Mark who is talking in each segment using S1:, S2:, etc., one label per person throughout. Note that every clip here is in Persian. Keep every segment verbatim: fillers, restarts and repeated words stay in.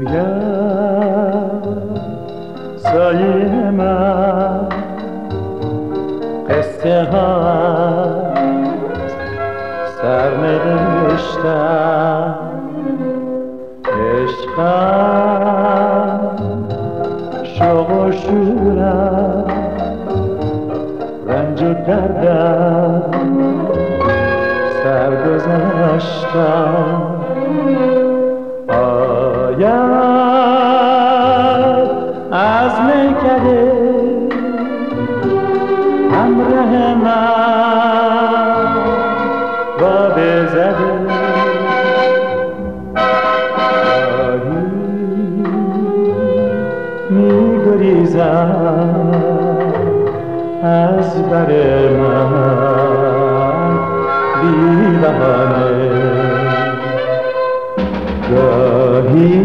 S1: سایه من قصه ها سر نوشتم، عشقم شوق و شورم رنج و دردم سر گذاشتم. آید از میکده همراه من با بزده، گاهی میگریزم از بر من بی بهانه، گاهی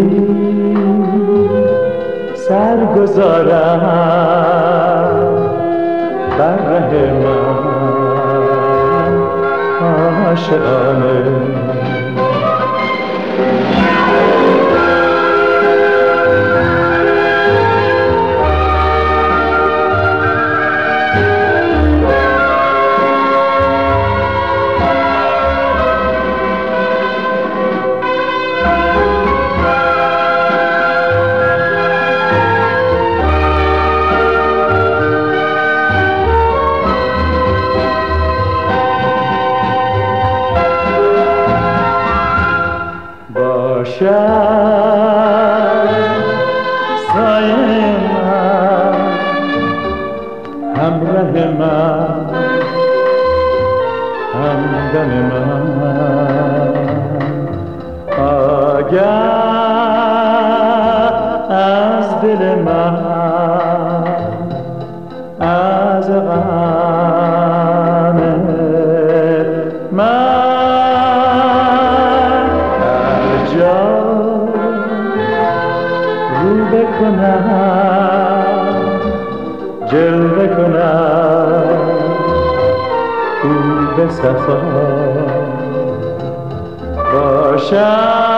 S1: سر گذارم بر ره من عاشقانه. سایه من همراه من همدم من، آگه از دل من از غم من رو بکنم جلوه کنم او به صفا باشم